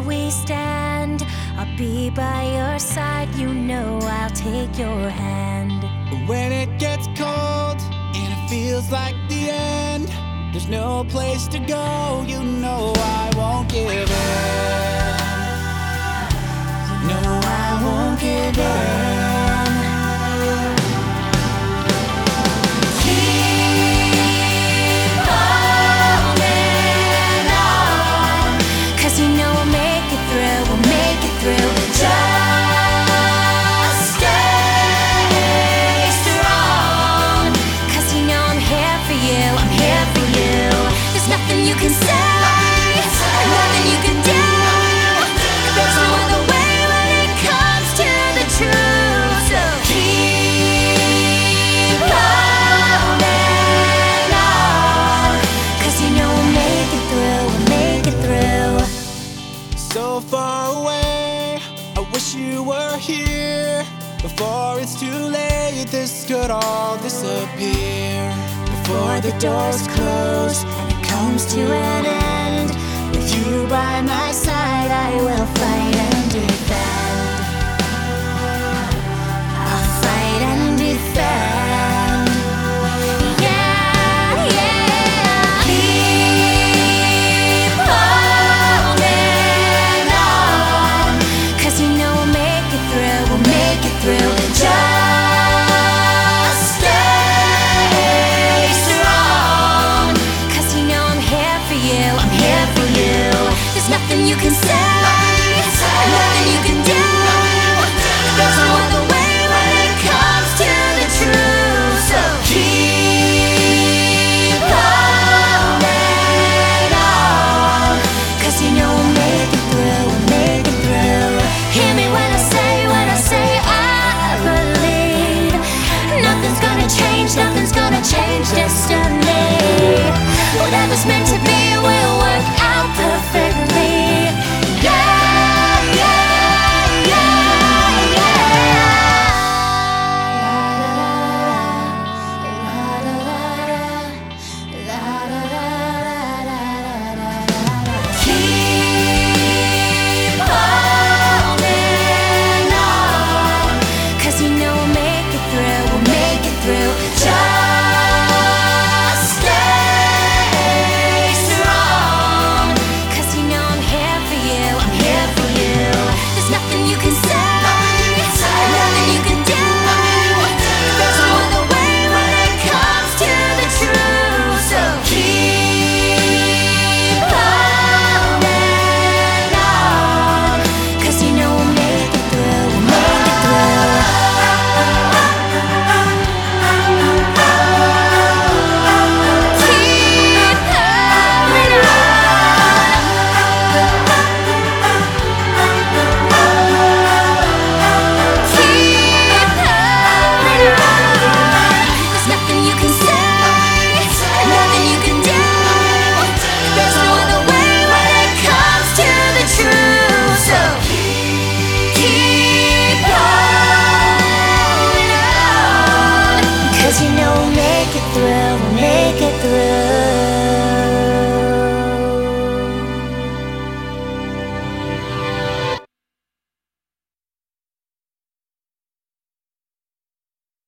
we stand. I'll be by your side, you know I'll take your hand. When it gets cold and it feels like the end, there's no place to go, you know I won't give in. No, I won't give in. You can say, nothing you can do. There's no other way when it comes to the truth. So keep holding on, 'cause you know we'll make it through, we'll make it through. So far away, I wish you were here. Before it's too late, this could all disappear. Before the doors close and it comes to an end, with you by my side I will fight